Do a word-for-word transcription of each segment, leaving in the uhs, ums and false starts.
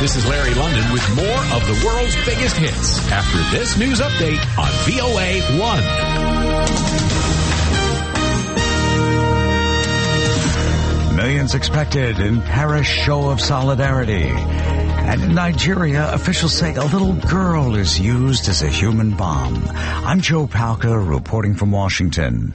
This is Larry London with more of the world's biggest hits after this news update on V O A one. Millions expected in Paris show of solidarity. And in Nigeria, officials say a little girl is used as a human bomb. I'm Joe Palca reporting from Washington.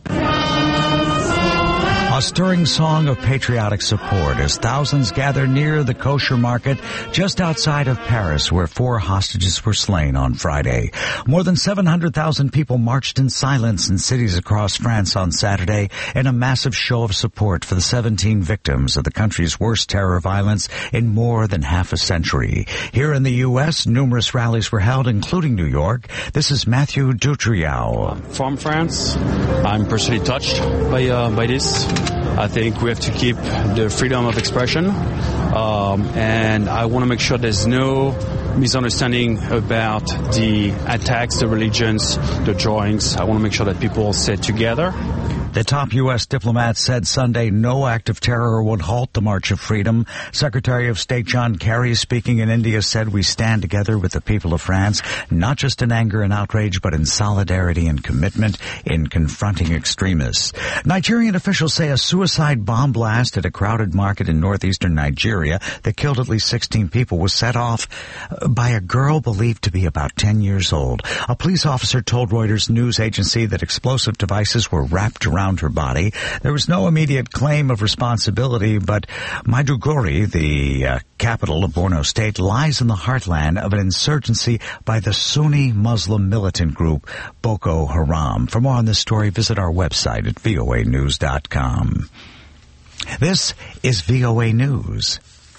A stirring song of patriotic support as thousands gather near the kosher market just outside of Paris, where four hostages were slain on Friday. More than seven hundred thousand people marched in silence in cities across France on Saturday in a massive show of support for the seventeen victims of the country's worst terror violence in more than half a century. Here in the U S, numerous rallies were held, including New York. This is Matthew Dutriau. From France, I'm personally touched by uh, by this. I think we have to keep the freedom of expression, um, and I want to make sure there's no misunderstanding about the attacks, the religions, the drawings. I want to make sure that people stay together. The top U S diplomat said Sunday no act of terror would halt the March of Freedom. Secretary of State John Kerry, speaking in India, said we stand together with the people of France, not just in anger and outrage, but in solidarity and commitment in confronting extremists. Nigerian officials say a suicide bomb blast at a crowded market in northeastern Nigeria that killed at least sixteen people was set off by a girl believed to be about ten years old. A police officer told Reuters news agency that explosive devices were wrapped around her body. There was no immediate claim of responsibility, but Maiduguri, the uh, capital of Borno State, lies in the heartland of an insurgency by the Sunni Muslim militant group Boko Haram. For more on this story, visit our website at V O A news dot com. This is V O A News.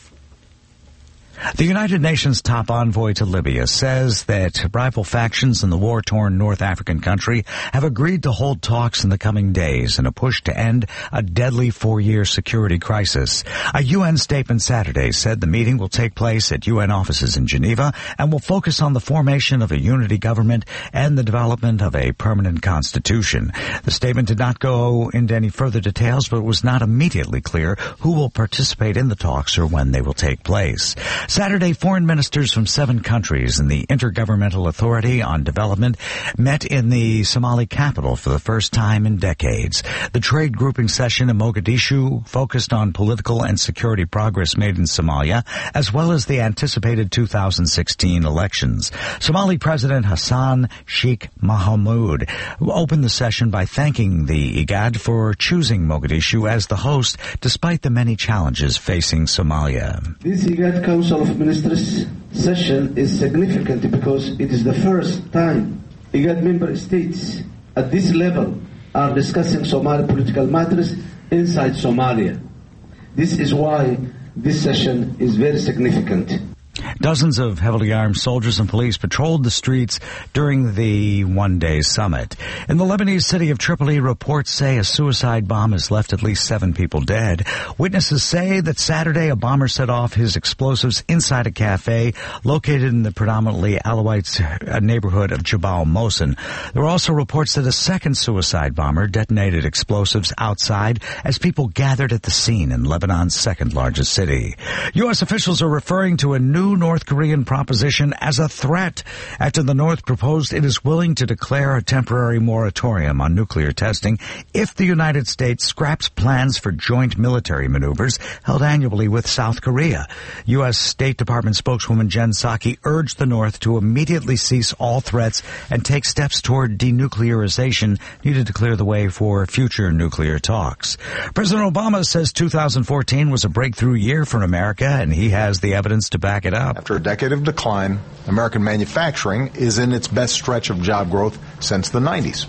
The United Nations top envoy to Libya says that rival factions in the war-torn North African country have agreed to hold talks in the coming days in a push to end a deadly four-year security crisis. A U N statement Saturday said the meeting will take place at U N offices in Geneva and will focus on the formation of a unity government and the development of a permanent constitution. The statement did not go into any further details, but it was not immediately clear who will participate in the talks or when they will take place. Saturday, foreign ministers from seven countries and the Intergovernmental Authority on Development met in the Somali capital for the first time in decades. The trade grouping session in Mogadishu focused on political and security progress made in Somalia, as well as the anticipated two thousand sixteen elections. Somali President Hassan Sheikh Mohamud opened the session by thanking the IGAD for choosing Mogadishu as the host, despite the many challenges facing Somalia. This IGAD Council of Ministers session is significant because it is the first time IGAD member states at this level are discussing Somali political matters inside Somalia. This is why this session is very significant. Dozens of heavily armed soldiers and police patrolled the streets during the one-day summit. In the Lebanese city of Tripoli, reports say a suicide bomb has left at least seven people dead. Witnesses say that Saturday a bomber set off his explosives inside a cafe located in the predominantly Alawites neighborhood of Jabal Mohsen. There were also reports that a second suicide bomber detonated explosives outside as people gathered at the scene in Lebanon's second-largest city. U S officials are referring to a new North Korean proposition as a threat after the North proposed it is willing to declare a temporary moratorium on nuclear testing if the United States scraps plans for joint military maneuvers held annually with South Korea. U S State Department spokeswoman Jen Psaki urged the North to immediately cease all threats and take steps toward denuclearization needed to clear the way for future nuclear talks. President Obama says two thousand fourteen was a breakthrough year for America, and he has the evidence to back it up. After a decade of decline, American manufacturing is in its best stretch of job growth since the nineties.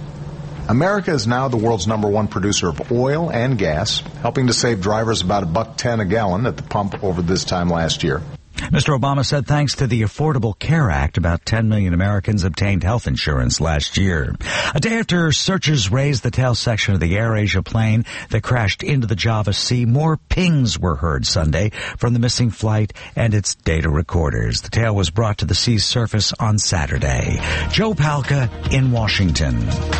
America is now the world's number one producer of oil and gas, helping to save drivers about a buck ten a gallon at the pump over this time last year. Mister Obama said thanks to the Affordable Care Act, about ten million Americans obtained health insurance last year. A day after searchers raised the tail section of the AirAsia plane that crashed into the Java Sea, more pings were heard Sunday from the missing flight and its data recorders. The tail was brought to the sea's surface on Saturday. Joe Palca in Washington.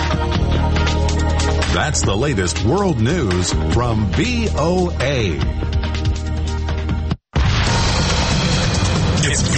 That's the latest world news from V O A.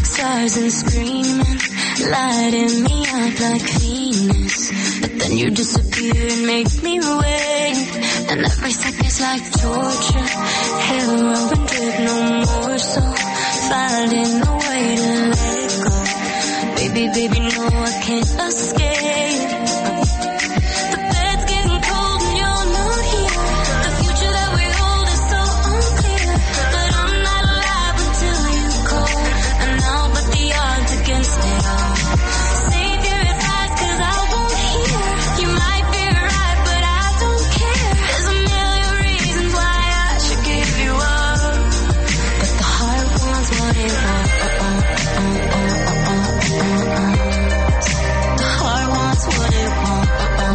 like stars and screaming, lighting me up like Venus. But then you disappear and make me wait, and every second's like torture. Hell, rope and drip, no more, so finding a way to let it go. Baby, baby, no, I can't escape. The bed's getting cold and you're not here. The future that we hold is so unclear, but I'm not alive until you call, and I'll bet the odds against it all. Save your advice, cause I won't hear. You might be right, but I don't care. There's a million reasons why I should give you up, but the heart wants what it wants. The heart wants what it wants.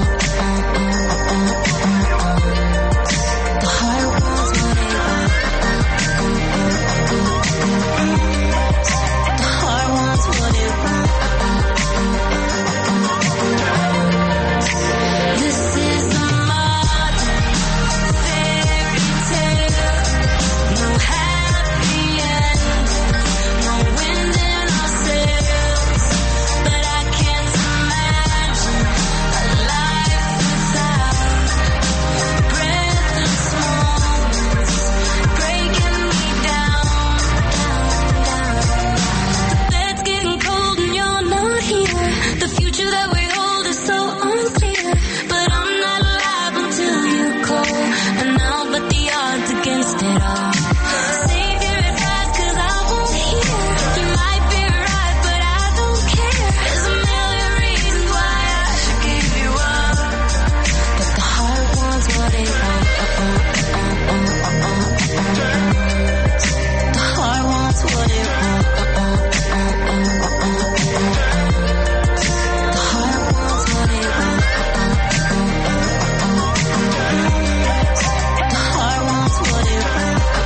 The heart wants what it wants. The heart wants what it wants. This is a modern fairy tale. No happy end, no wind in our sails. But I can't imagine a life without breathless moments breaking me down, down, down. The bed's getting cold and you're not here. The future that we hold is so unclear, but I'm not alive until you call, and I'll bet the odds against it all. Save your advice, cause I won't hear. You might be right, but I don't care. There's a million reasons why I should give you up, but the heart wants what it wants. The heart wants what it wants. The heart wants what it wants. The heart wants what it wants.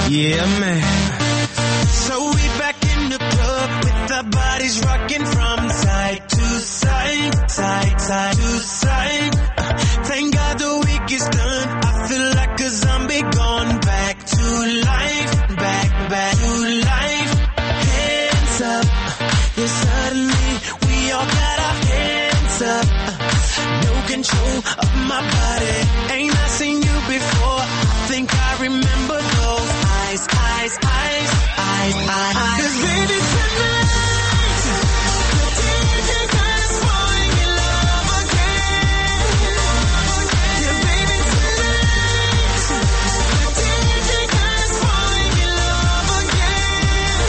Yeah, man. So we back in the club with our bodies rocking from side to side, side, side to side. Uh, thank God the week is done. I feel like a zombie gone back to life, back, back to life. Hands up. Yeah, suddenly we all got our hands up. Uh, no control of my body. Ain't I seen you before? I think I remember those eyes, eyes, eyes, eyes, eyes. 'Cause baby tonight, the D J got us falling in love again. Yeah, baby tonight, the D J got us falling in love again.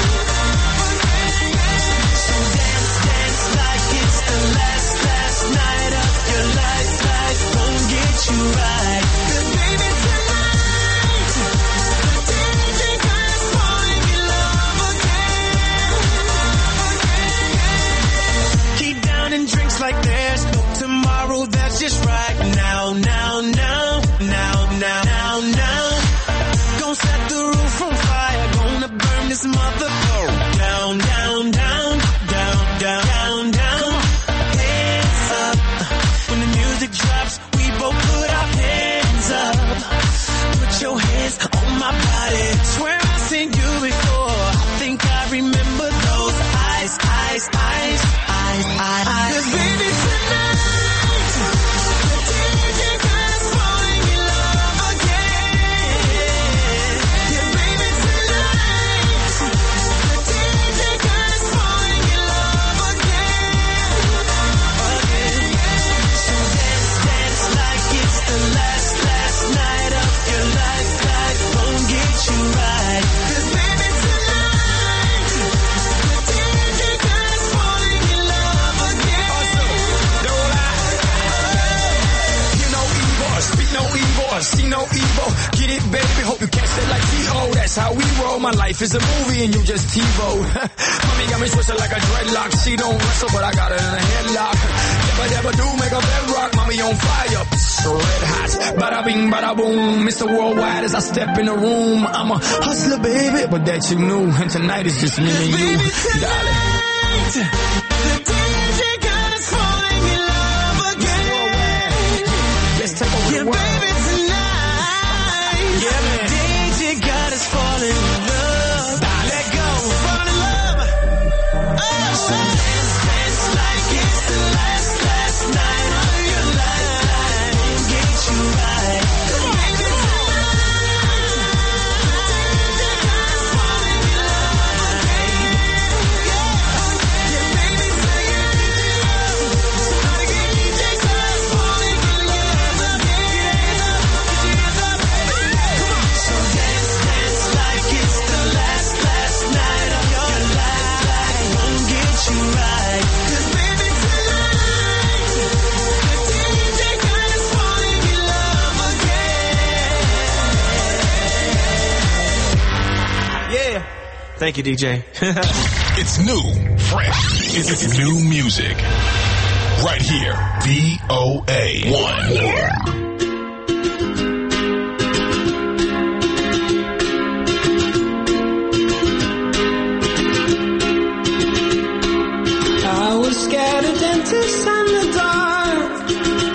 So dance, dance like it's the last, last night of your life. Life won't get you right. 'Cause baby tonight, the D J got us falling in love again. Keep down and drinks like there's no tomorrow. That's just right now, now, now, now, now, now, now. Gonna set the roof on fire. Gonna burn this mother down, down, down, down, down, down, down. Hands up. When the music drops, we both put our hands up. Put your hands on my body. Swear I've seen you before. I think I remember those eyes, eyes, eyes, eyes, eyes. 'Cause baby tonight, the D J got us falling in love again. Yeah, baby tonight, the D J got us falling in love again. Again. So dance, dance like it's the last, last night of your life. Life won't get you right. 'Cause baby tonight, the D J got us falling in love again. Hear no evil, speak no evil, see no evil. Get it, baby, hope you catch that like T O. That's how we roll. My life is a movie and you just TiVo. Mommy got me twisted like a dreadlock. She don't wrestle, but I got her in a headlock. Never, never do make a bedrock. Mommy on fire, so red hot. Bada bing, bada boom. Mister Worldwide as I step in the room. I'm a hustler, baby, but that you knew. And tonight is just me and you, darling. The D J got us falling in love again. Let's take over Yeah, the world. baby tonight, Yeah, man. the D J got us falling in love. Let go, fall in love. Oh, so dance, dance like it's the last, last night of your life. Won't get you right. Baby tonight, the D J got us falling in love again. Yeah, baby tonight, somebody get D J got us falling in love again. So dance, dance like it's the last, last night of your life. Life won't get you right. 'Cause baby tonight, the D J got us falling in love again. Yeah. Thank you, D J. It's new, fresh. It's, it's new music. Right here. V O A one. I was scared of dentists and the dark.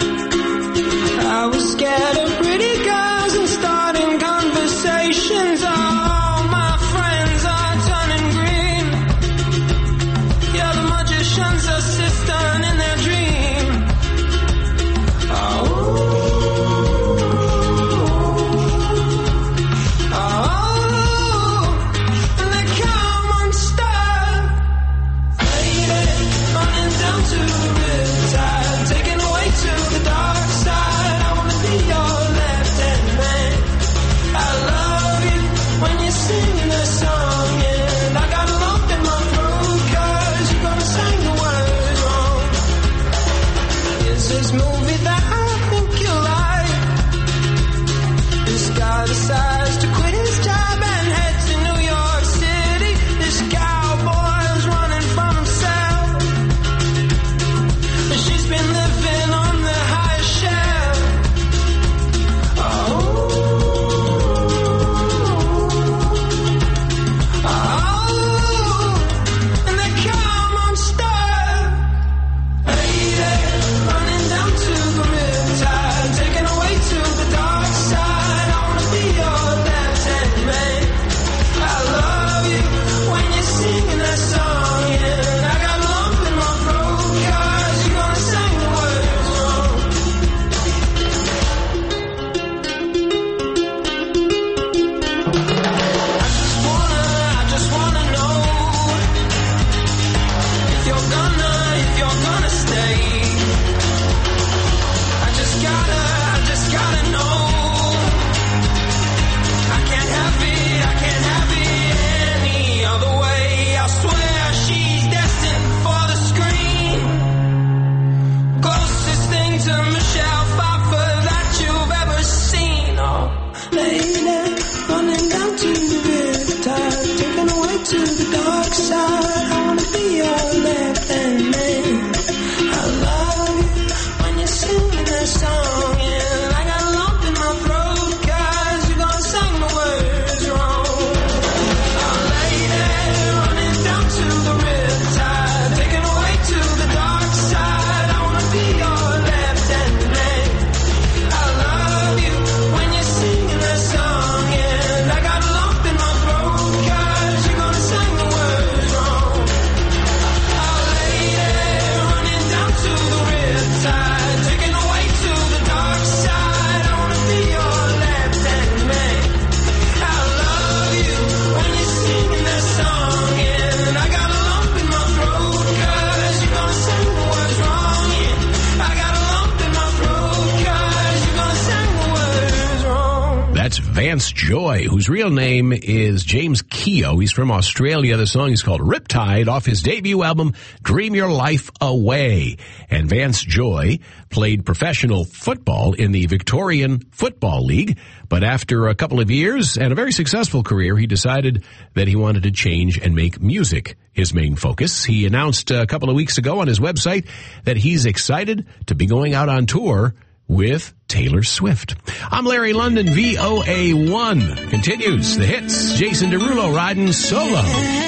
I was scared of pretty girls and starting conversations. All my friends are turning green. Yeah, the magician's assistant in their dream. Oh. Oh. And they come unstuck. Running down to the riptide, taken away to the dark side. I wanna be your left-hand man. I love you when you're singing the song, and I got a lump in my throat 'cause you're gonna sing the words wrong. Is this movie that I think you like? This guy decides to quit his job and head to New York City. This cowboy's running from himself. She's been living on the highest shelf. Oh. Vance Joy, whose real name is James Keogh. He's from Australia. The song is called Riptide off his debut album, Dream Your Life Away. And Vance Joy played professional football in the Victorian Football League. But after a couple of years and a very successful career, he decided that he wanted to change and make music his main focus. He announced a couple of weeks ago on his website that he's excited to be going out on tour with Taylor Swift. I'm Larry London. V O A one continues the hits. Jason Derulo riding solo. Yeah,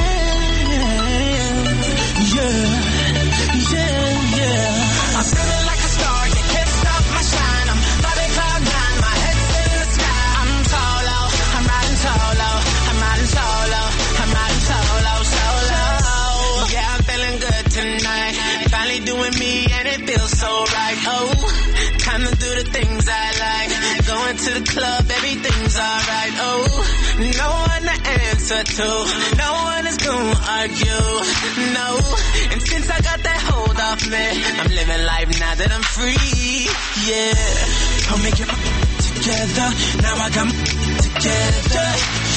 yeah, yeah. I'm feeling like a star. You can't stop my shine. I'm flying cloud nine. My head's in the sky. I'm solo. I'm riding solo. I'm riding solo. I'm riding solo, solo. Yeah, I'm feeling good tonight. Finally doing me and it feels so right. Oh, time to do the things I like. Going to the club, everything's alright. Oh, no one to answer to. No one is gonna argue. No, and since I got that hold off me, I'm living life now that I'm free. Yeah, I'll make it together. Now I got my together.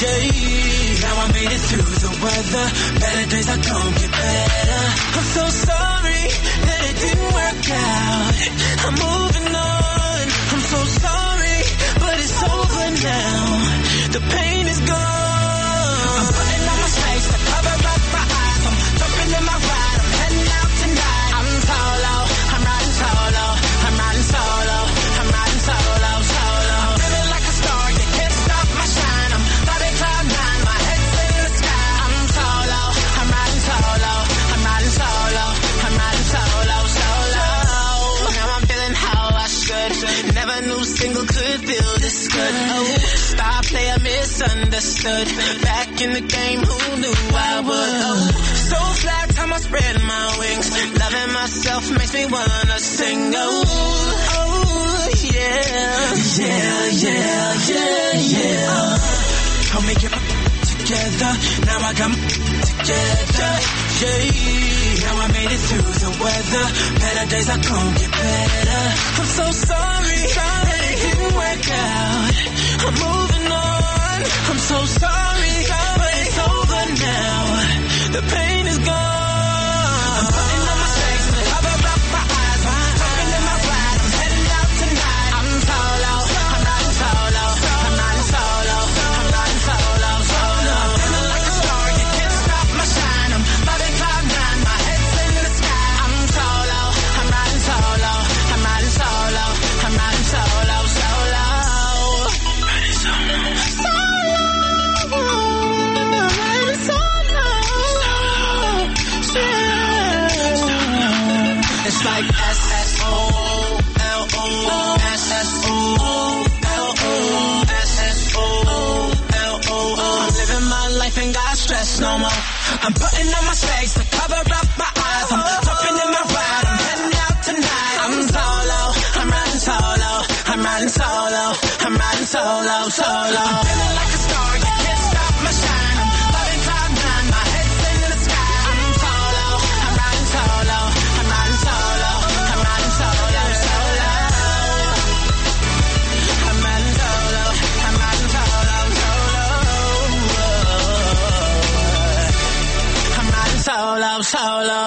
Yeah, now I made it through the weather. Better days are gonna get better. I'm so sorry that it didn't work out. I'm moving on. I'm so sorry, but it's over now. The pain is gone. I'm putting on my face to cover up my eyes. I'm jumping in my ride. I'm heading out tonight. I'm solo. I'm riding solo. I'm riding solo. I'm riding solo, solo. I'm feeling like a star. You can't stop my shine. I'm flying cloud nine. My head's in the sky. I'm solo. I'm riding solo. I'm riding solo. I'm riding solo, solo. Now I'm feeling how I should. Never knew single could feel this good. Oh, star player misunderstood. Back in the game, who knew I would? Oh, so fly, time I spread my wings. Loving myself makes me wanna sing. Oh, oh, yeah. Yeah, yeah, yeah, yeah. I'll make it together. Now I got my together. Yeah, now I made it through the weather. Better days are gonna get better. I'm so sorry that it didn't work out. I'm moving on. I'm so sorry, but it's over now. The pain is gone. I'm putting on my shades to cover up my eyes. I'm jumping in my ride. I'm heading out tonight. I'm solo. I'm riding solo. I'm riding solo. I'm riding solo, solo. I'm feeling like a star. You can't stop my shine. I'm flying cloud nine. My head's in the sky. I'm solo. I'm riding solo. I'm riding solo. I'm riding solo, solo. Riding solo. Solo. Riding solo. Solo. It's like S S O L O S S O L O S S O L O. I'm living my life and got stress no more. I'm putting on my shades to cover up my eyes. I'm jumping in my ride. I'm heading out tonight. I'm solo. I'm riding solo. I'm riding solo. I'm riding solo, solo. I'm feeling like a star. You can't stop my shine. I'm flying cloud nine. My head's in the sky. I'm solo. I'm riding solo. I'm riding solo. I'm riding solo, solo. I'm riding solo. I'm riding solo, solo. I'm riding solo, solo.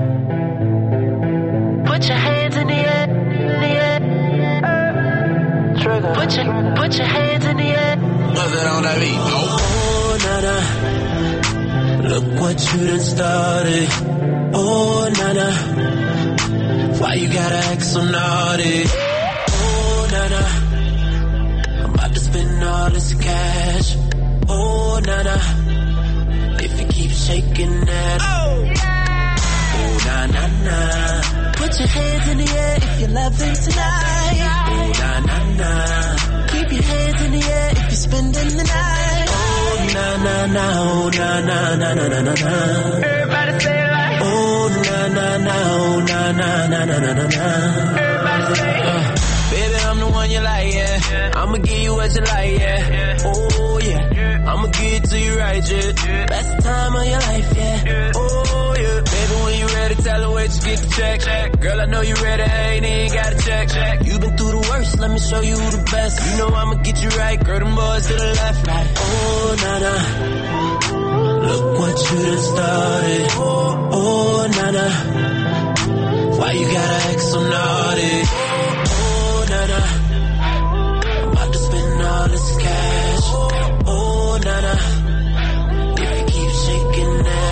Put your hands in the air, in the air. Trigger. Put your, put your hands in the air. Was it on that beat? Oh, nana. Look what you done started. Oh, nana. Why you gotta act so naughty? Oh, nana. I'm about to spend all this cash. Oh, nana. If you keep shaking that. Oh, oh na na na. Put your hands in the air if you love them tonight. Oh na na na. Keep your hands in the air if you're spending the night. Oh na na na. Oh na na na na na na na. Everybody say it like. Oh na na na. Oh na na na na na na na. Everybody say it. Uh, baby, I'm the one on you like, yeah. I'ma give you what you like, yeah. Oh, yeah. I'ma give it to you right, yeah. Best time of your life, yeah. Oh, yeah. Baby, when you ready, tell her where you get the check. Girl, I know you ready, I ain't even got to check. You been through the worst, let me show you who the best. You know I'ma get you right, girl, them boys to the left, like, oh, nah-nah. Look what you done started. Oh, oh, nah-nah. Why you gotta act so naughty? Oh, nah-nah. I'm about to spend all this cash. Oh, nah-nah. If you keep shaking that.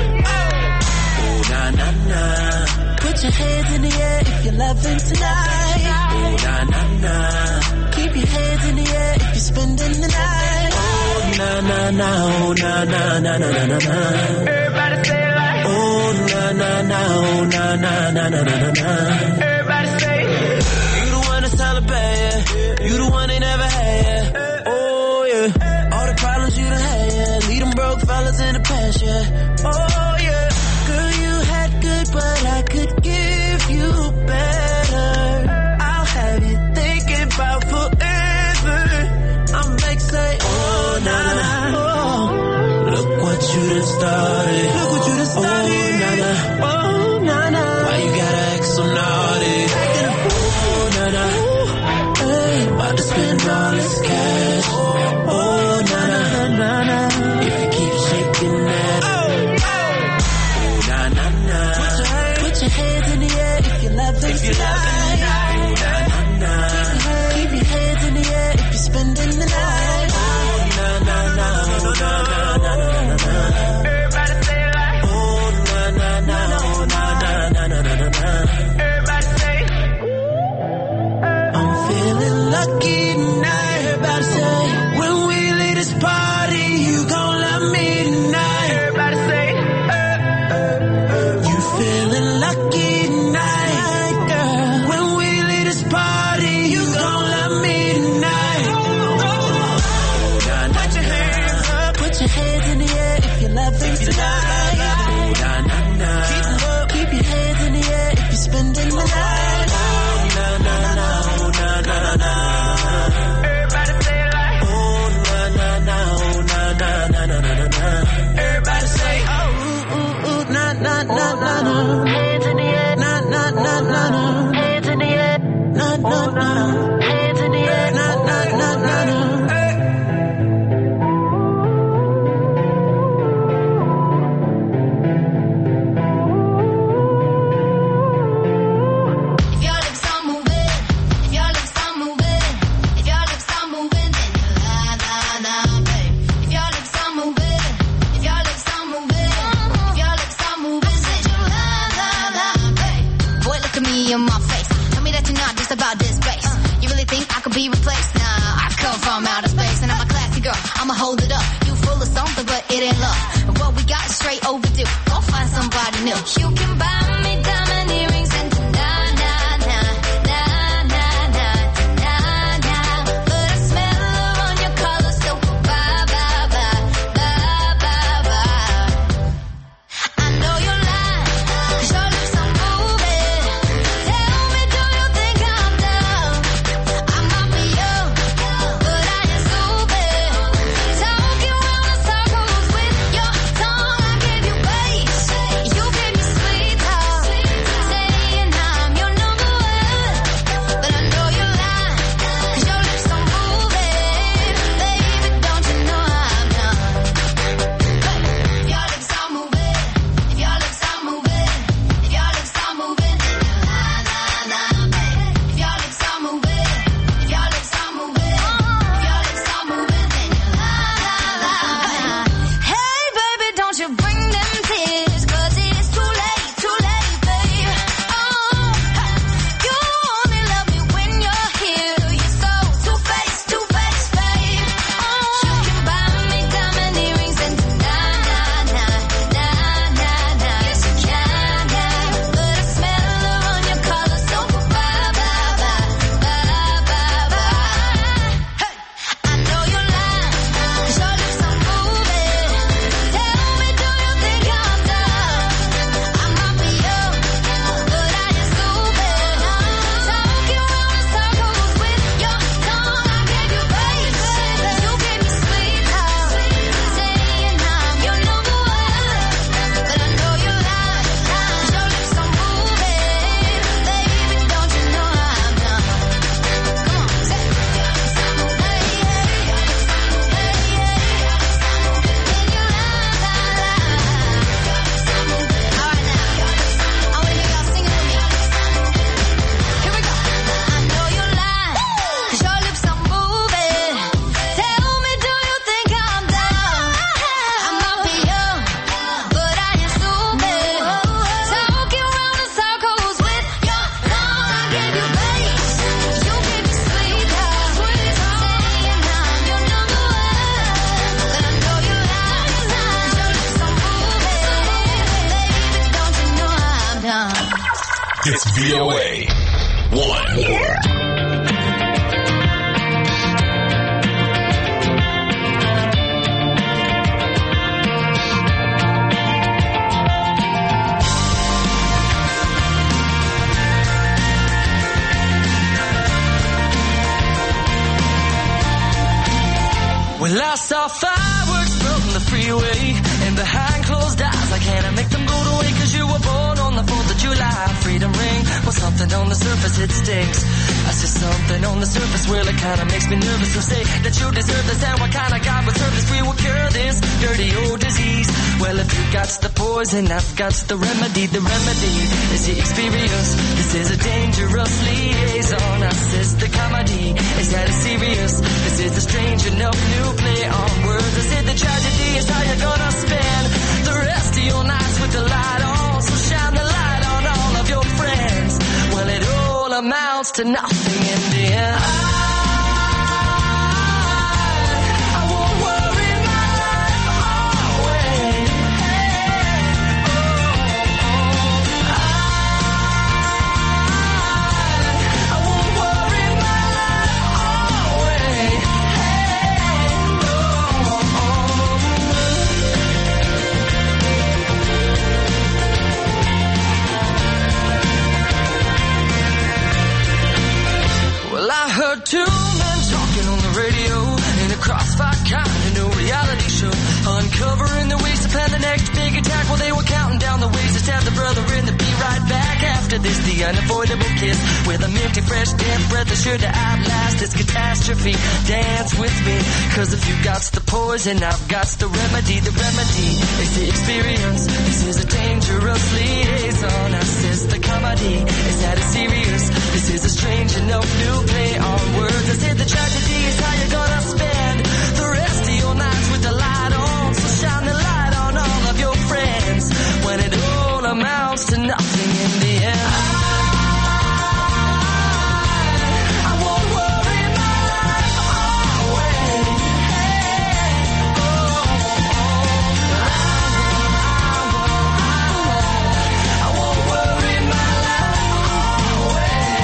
Oh, nah-nah-nah. Put your hands in the air if you're loving tonight. Oh, nah-nah-nah. Keep your hands in the air if you're spending the night. Oh, nah-nah-nah. Oh, nah-nah-nah-nah-nah-nah. Everybody say it like. Oh, nah-nah-nah. Oh, nah-nah-nah-nah-nah-nah. Everybody say it. You the one that's hella bad, yeah. You the one they never had, yeah. Oh, yeah. All the problems you done had, yeah. Leave them broke fellas in the past, yeah. Oh, yeah. Girl, you had good, but I could give you better. I'll have you thinking about forever. I'm like, say, oh, nah-nah. Oh, look what you done started. Look what you done started. Oh, nah-nah. Oh, nah-nah. Why you gotta act so naughty? Oh, nah-nah. Hey, about to spend all this cash. Oh, nah-nah. Nah-nah. If you keep shaking that. Oh, nah-nah-nah. Put your hands in the air if you love it tonight. Oh, nah-nah-nah. Keep your hands in the air if you're spending the night. Oh, nah-nah-nah. Oh, nah-nah-nah. Everybody say it like. Oh, nah-nah-nah. Oh, nah-nah-nah. Everybody say it. I'm feeling lucky tonight. Everybody say, when we leave this party, you gon' love me tonight. Everybody say, uh, uh, you feeling lucky tonight, girl. When we leave this party, you gon' love me tonight. Oh, nah, nah, put your hands up, put your hands in the air if you love it tonight. Oh, nah, nah, nah. Keep 'em up, keep your hands in the air if you're spending the night. Oh, nah, nah, nah. Oh, nah, nah, nah. Everybody say it like. Oh, nah, nah, nah. Oh, nah, nah, nah, nah, nah, nah. Everybody say, oh, ooh, ooh, ooh, nah, nah, nah, nah, nah. Hands in the air, nah, nah, nah, nah, nah. Hands in the air, nah, nah, nah. Hands in the air, nah, nah, nah, nah, nah. If your lips are moving, if your lips are moving, if your lips are moving, then you la la la, babe. If your lips are moving, if your lips are moving, if your lips are moving, then you la la la, babe. Boy, look at me in my face. Tell me that you're not just about this bass. You really think I could be replaced? Nah, I come from outer space and I'm a classy girl. I'ma hold it up. You full of something, but it ain't love. And what we got is straight overdue. Go find somebody new. You can buy me diamond earrings and na na na na na na na na. But I smell her on your collar, so bye bye bye bye bye bye. I know you're lying, 'cause your lips are moving. Tell me, do you think I'm dumb? I might be young, but I ain't stupid. Talking round in circles with your tongue. I give you bass, you give me sweet talk. It's V O A one. Well, I saw fireworks from the freeway, and behind closed eyes I can't make them go away, cause you were born on the fourth of July. Freedom ring, well, something on the surface, it stinks. I see something on the surface, well, it kinda makes me nervous. So say that you deserve this, and what kind of God would serve this? We will cure this dirty old disease. Well, if you got the poison, I've got the remedy. The remedy is the experience. This is a dangerous liaison. I says the comedy, is that it's serious? This is a strange enough new play on words. I said the tragedy is how you're gonna spend the rest of your nights with the light on. So shine the light on all of your friends. Well, it all amounts to nothing in the end. Two men talking on the radio in a crossfire kind of new reality show, uncovering the ways to plan the next big attack. Well, they were counting down the ways to stab the brother in the be right back after this. The unavoidable kiss with a minty fresh damp breath is sure to outlast this catastrophe. Dance with me, cause if you got the poison, I've got the remedy. The remedy is the experience. This is a dangerous liaison. I says the comedy, is that it's serious? This is a strange enough new play on words. I said the tragedy is how you're gonna spend the rest of your nights with the light on. So shine the light on all of your friends when it all amounts to nothing in the end. I won't worry my life away. Oh, I won't worry my life away.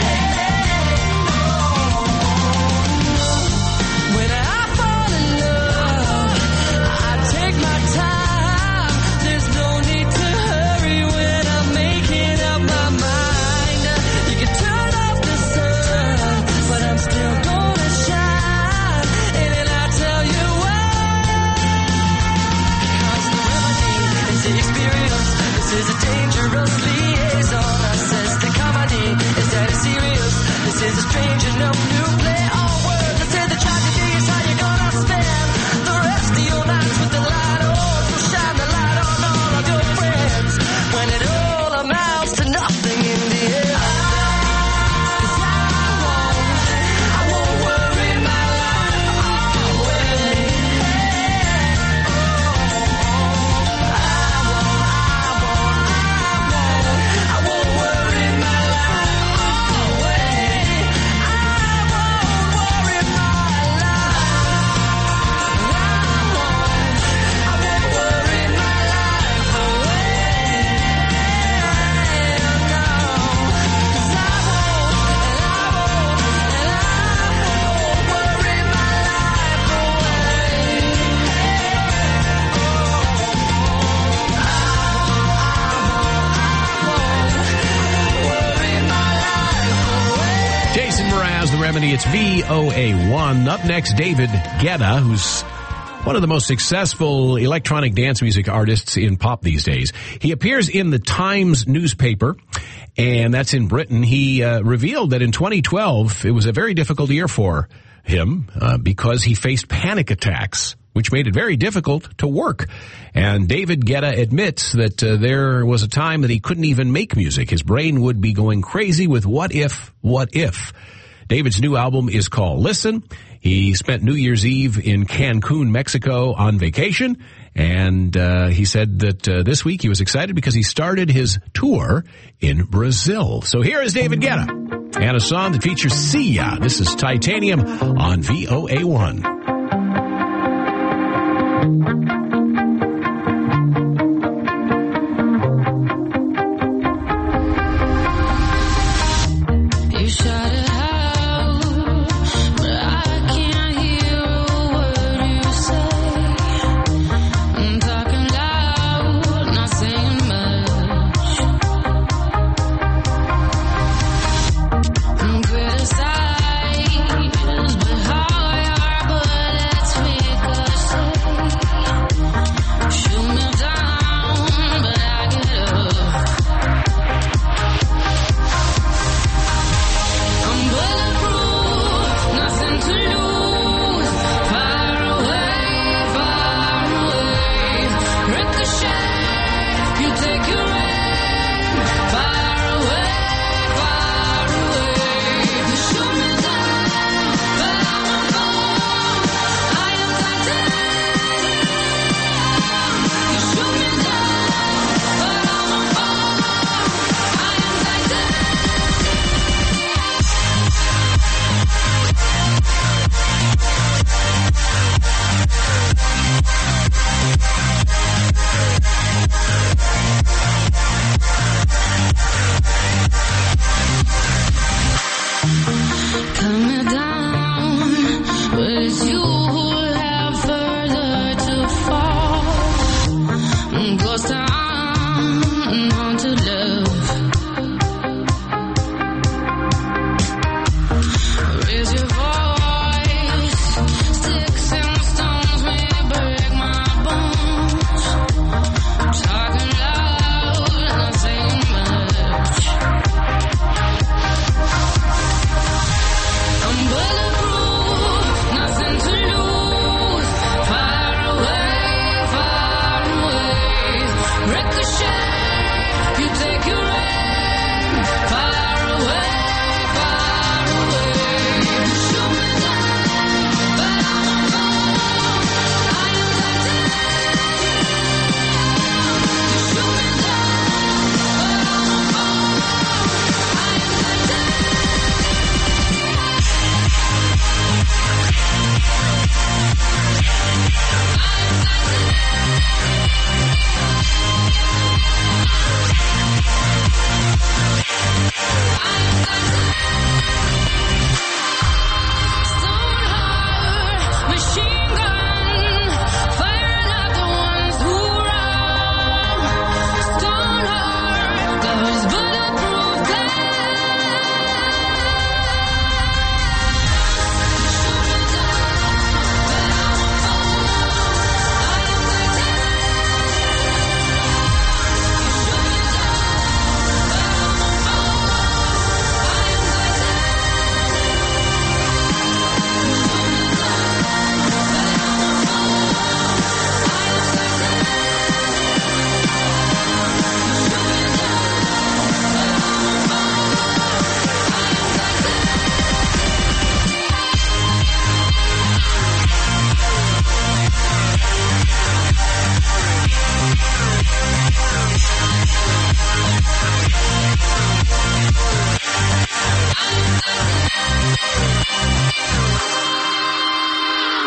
When I fall in love, I take my time. There's no need to hurry when I'm making up my mind. You can turn off the sun, but I'm still gonna shine. And then I'll tell you why. Cause the remedy is the experience. This is a dangerous liaison. I says the comedy is that it's serious. This is a strange enough new play on words. I said the tragedy is how you're gonna spend the rest of your nights with the light on. So shine the light on all of your friends when it all amounts to nothing in the end. 'Cause I won't, I won't worry my life away. I won't worry my life away. I won't worry my Jason Mraz, The Remedy. It's V O A one. Up next, David Guetta, who's one of the most successful electronic dance music artists in pop these days. He appears in the Times newspaper, and that's in Britain. He uh, revealed that in twenty twelve, it was a very difficult year for him uh, because he faced panic attacks, which made it very difficult to work. And David Guetta admits that uh, there was a time that he couldn't even make music. His brain would be going crazy with what if, what if. David's new album is called Listen. He spent New Year's Eve in Cancun, Mexico on vacation. And uh, he said that uh, this week he was excited because he started his tour in Brazil. So here is David Guetta and a song that features Sia. This is Titanium on V O A one.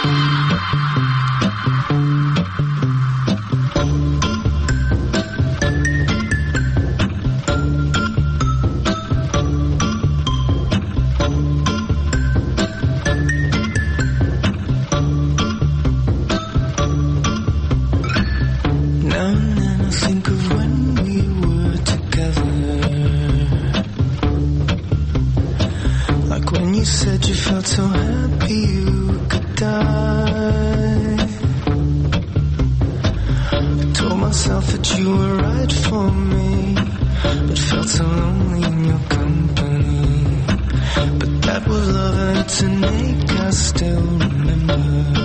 Now and then I think of when we were together. Like when you said you felt so happy you could die. I told myself that you were right for me, but felt so lonely in your company. But that was love and it's an ache I still remember.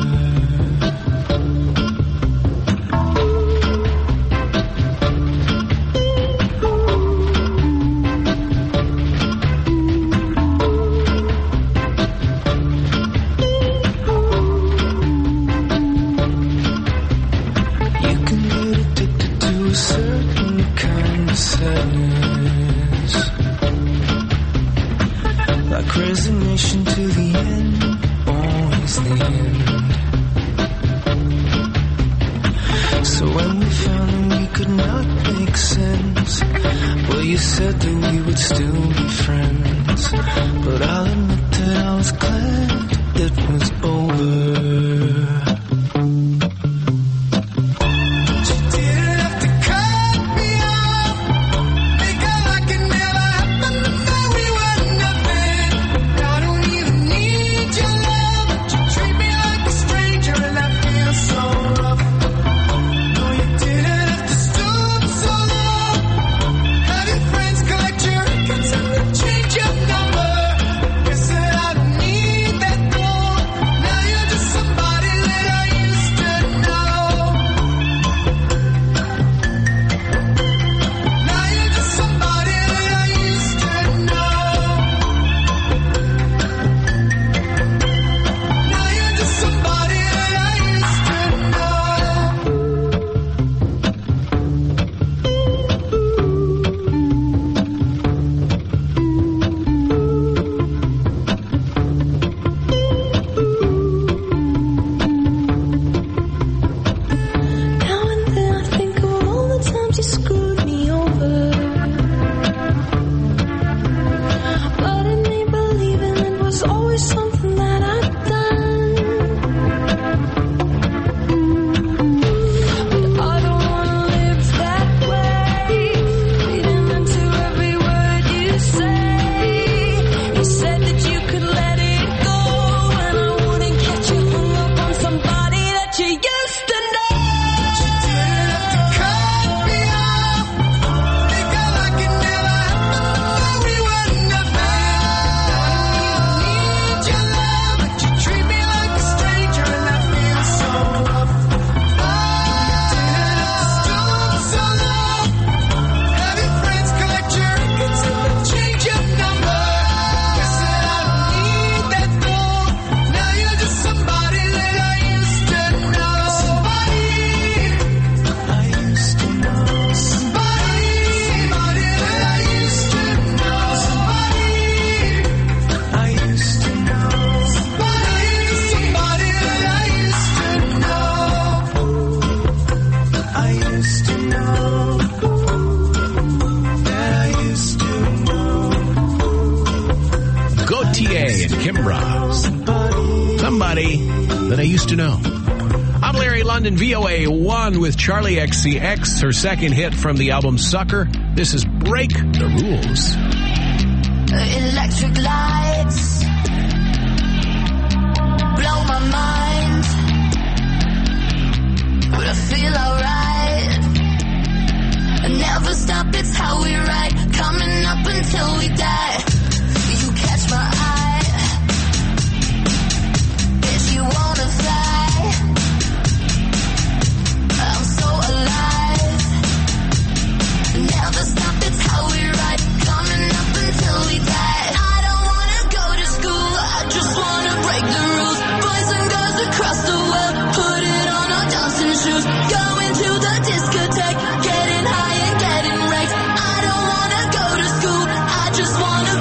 Like resignation to the end, always the end. So when we found that we could not make sense, well, you said that we would still be friends. But I'll admit that I was glad it was over. and Kimbra. Somebody that I used to know. I'm Larry London, V O A one with Charlie X C X, her second hit from the album Sucker. This is Break the Rules. Electric lights blow my mind, but I feel alright. I never stop, it's how we ride, coming up until we die. You catch my eye, if you wanna fly, I'm so alive. Never stop, it's how we ride, coming up until we die. I don't wanna go to school, I just wanna break the rules. Boys and girls across the world, put it on our dancing shoes. Going to the discotheque, getting high and getting wrecked. I don't wanna go to school, I just wanna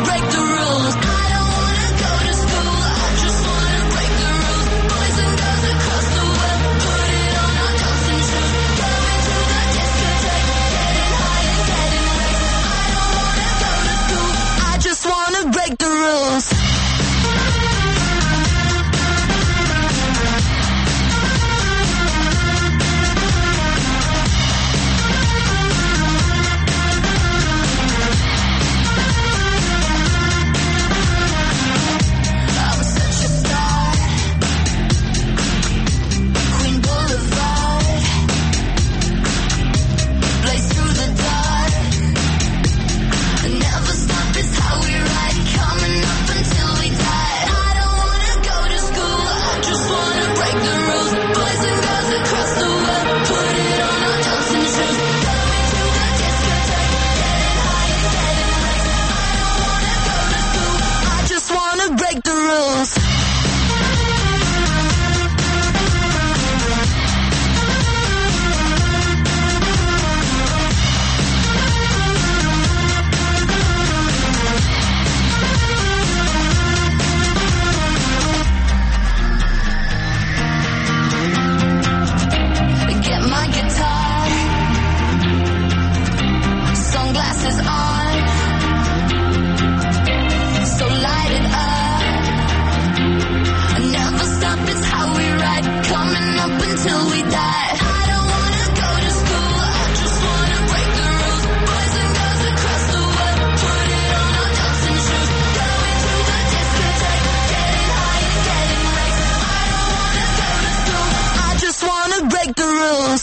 up, it's how we ride. Coming up until we die. I don't wanna go to school, I just wanna break the rules. Boys and girls across the world, put it on our dancing shoes. Going to the discotheque, getting high and getting raked. I don't wanna go to school, I just wanna break the rules.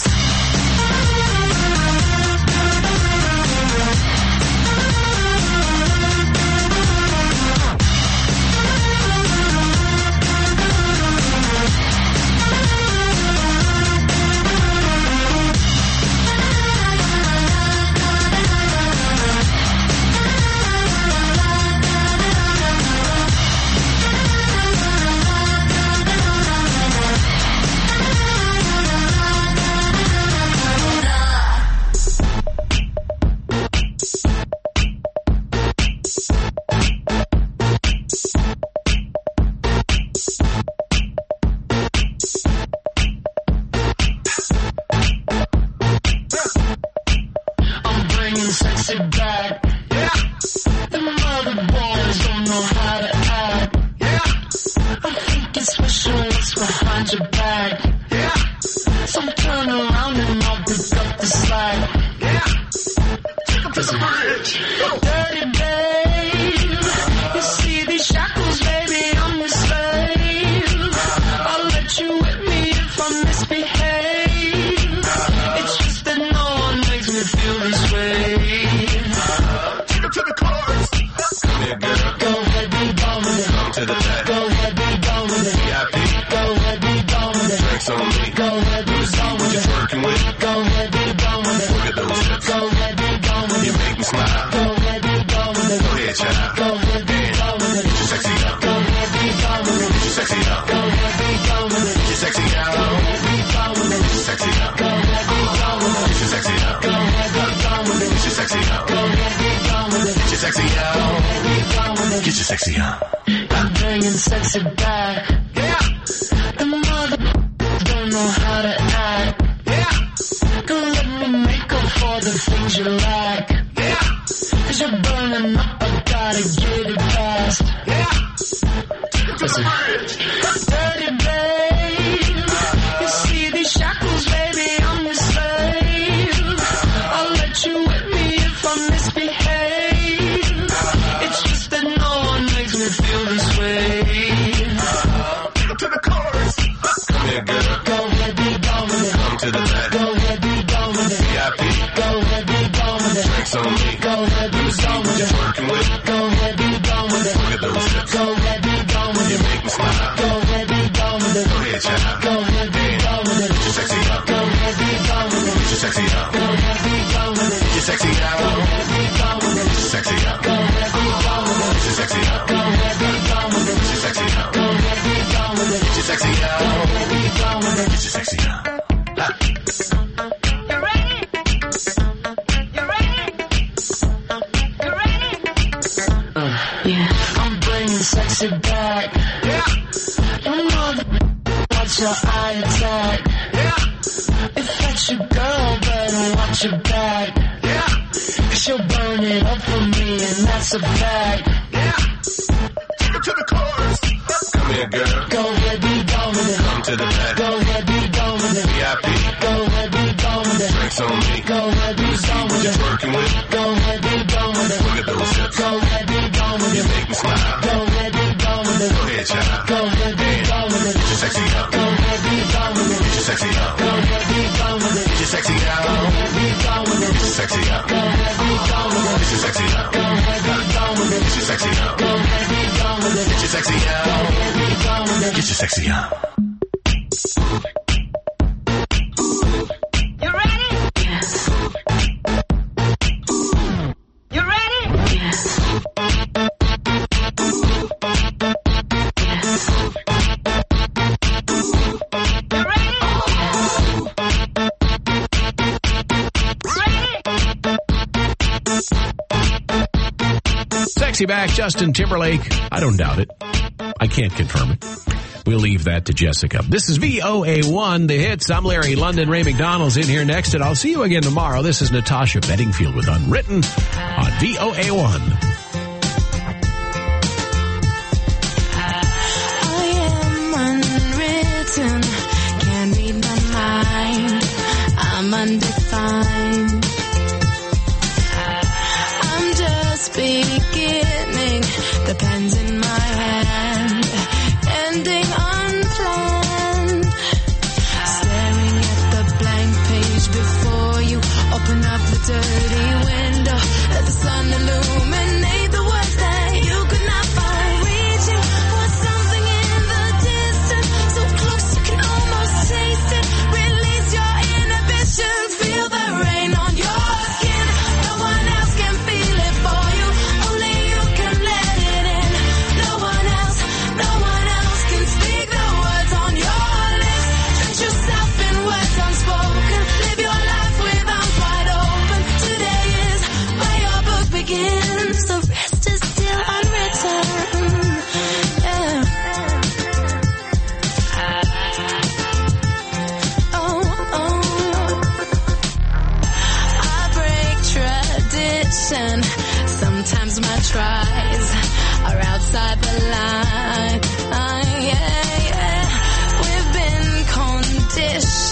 Sexy back, yeah. The mother boys don't know how to act, yeah. I think it's special what's behind your back, yeah. So turn around and I'll pick up the slack, yeah. Take 'em to the bridge. Dirty babe, you see these shackles, baby, I'm your slave. I'll let you whip me if I misbehave. It's just that no one makes me feel this way. To the chorus. Come here, girl. Go ahead, be gone with it. Come to the back. Go ahead, be gone with it. V I P. Go ahead, be gone with it. Drinks on me. Go ahead, be gone with it. Working with. Go ahead, be gone with it. Look at those hips. Go ahead, be gone with it. You make me smile. Go ahead, be gone with it. Go ahead, child. Go ahead, be gone with it. Get your sexy out. Go ahead, be gone with it. Get your sexy out. Go ahead, be gone with it. Get your sexy out. Go ahead, be gone with it. Get your sexy out. Go ahead, be gone with it. Get your sexy out. Go ahead, be gone with it. Get your sexy out. Go ahead, be gone with it. Get your sexy out. Go ahead, be gone with it. Get your sexy out. I'm bringing sexy back. Yeah. The mother don't know how to act. Yeah. Go let me make up for the things you lack. Yeah. Cause you're burning up, I gotta get it fast. Yeah. Take 'em to the bridge. Dirty babe, you see these shackles, baby, I'm your slave. I'll let you whip me if I misbehave. It's just that no one makes me feel this way. Take 'em to the chorus. Come here, girl. Go ahead, be gone with it. Come to the back. Go ahead, be gone with it. V I P. Go ahead, be gone with it. Drinks on me. Go ahead, be gone with it. Working with. Go ahead, be gone with it. Look at those hips. Go ahead, be gone with You it. make me smile. Go ahead, be gone with it. Go ahead, child. Go ahead, be gone with it. Get your sexy out. Go ahead, be gone with it. Get your sexy out. Go ahead, be gone with it. Get your sexy out. Go ahead, be gone with it. Get your sexy out. Go ahead, be gone with it. Get your sexy out. Go ahead, be gone with it. Get your sexy out. Go ahead, be gone with it. Get your sexy out. Go ahead, be gone with it. Get your sexy out. Ha. You ready? You ready? You ready? Uh, yeah. I'm bringing sexy back. Yeah. You know the watch your eye attack. Yeah. If that's your girl, better watch your back. Yeah. Cause you'll burn it up for me, and that's a fact. Yeah. Take 'em to the chorus. Come here, girl. Go ahead, be gone with it. Come to the back. Go ahead, be gone with it. V I P. Go ahead, be gone with it. Drinks on me. Go ahead, be gone with it. Working with. Go ahead, be gone with it. Look at those hips. Go ahead, be gone with You it. make me smile. Go ahead, be gone with it. Go ahead, child. Go ahead, be gone with it. Get your sexy out. Go ahead, be gone with it. Get your sexy out. Go ahead, be gone with it. Get your sexy out. Go ahead, be gone with it. Get your sexy out. Go ahead, be gone with it. Get your sexy out. Go ahead, be gone with it. Get your sexy out. Go ahead, be gone with it. Get your sexy out. Go ahead, be gone with it. Get your sexy out. You ready? Yes. You ready? Yes. Sexy back, Justin Timberlake. I don't doubt it. I can't confirm it. We'll leave that to Jessica. This is V O A one, The Hits. I'm Larry London. Ray McDonald's in here next, and I'll see you again tomorrow. This is Natasha Bedingfield with Unwritten on V O A one. I am unwritten.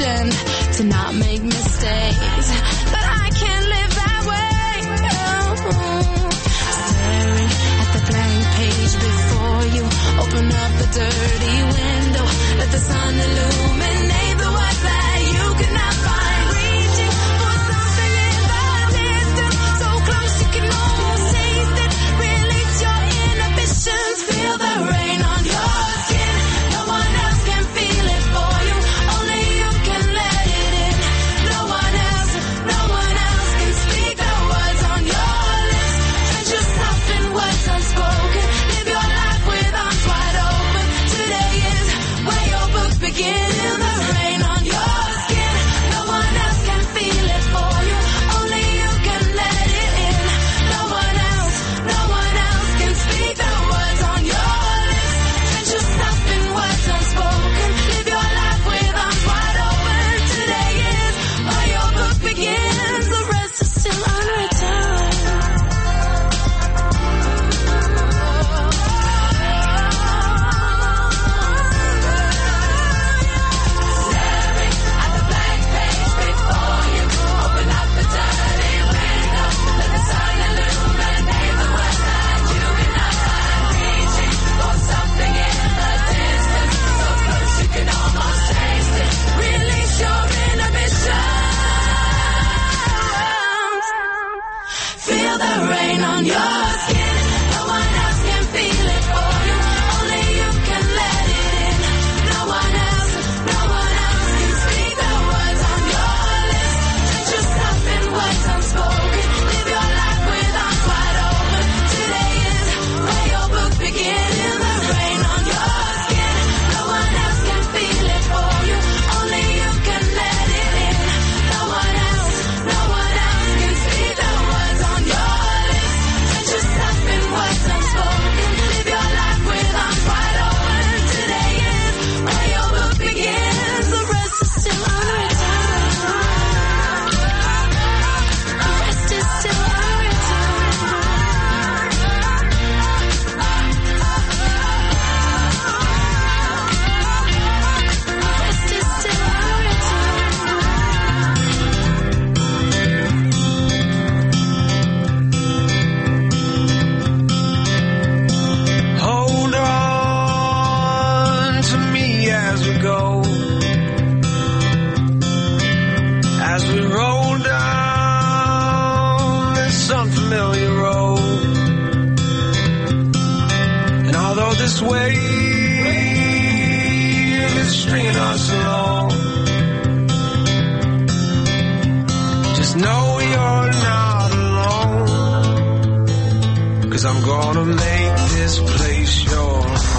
conditioned to not make mistakes, but I can't live that way. Oh. Staring at the blank page before you, open up the dirty window, let the sun illuminate the words that you cannot find. Reaching for something in the distance, so close you can almost taste it. Release your inhibitions, feel the rain on your skin. No one else can feel it for you, only you can let it in. No one else, no one else can speak the words on your lips. Drench yourself in words unspoken, live your life with arms wide open. Today is where your book begins. Feel the rain on your skin. No one else can feel it for you, only you can let it in. No one else, no one else can speak the words on your lips. Drench yourself in words unspoken, live your life with arms wide open. Today is where your book begins. The rest is still unwritten. Staring at the blank page before you, open up the dirty window, let the sun illuminate the words that you cannot find. Reaching for something in the distance, so close you can almost taste it. Release your inhibitions. Feel the rain on your skin. No one else can feel it for you, only you can let it in. No one else, no one else can speak the words on your lips. Drench yourself in words unspoken, live your life with arms wide open. Today is where your book begins. Feel the rain on your skin. No one else can feel it for you, only you can let it in. No one else, no one else can speak the words on your lips. Drench yourself in words unspoken, live your life with arms wide open. Today is where your book begins. The rest is still unwritten. The rest is still unwritten. The rest is still unwritten. Hold on to me as we go, as we roll down this unfamiliar road. And although this wave is stringing us along, just know you're not alone, 'cause I'm gonna make this place your home.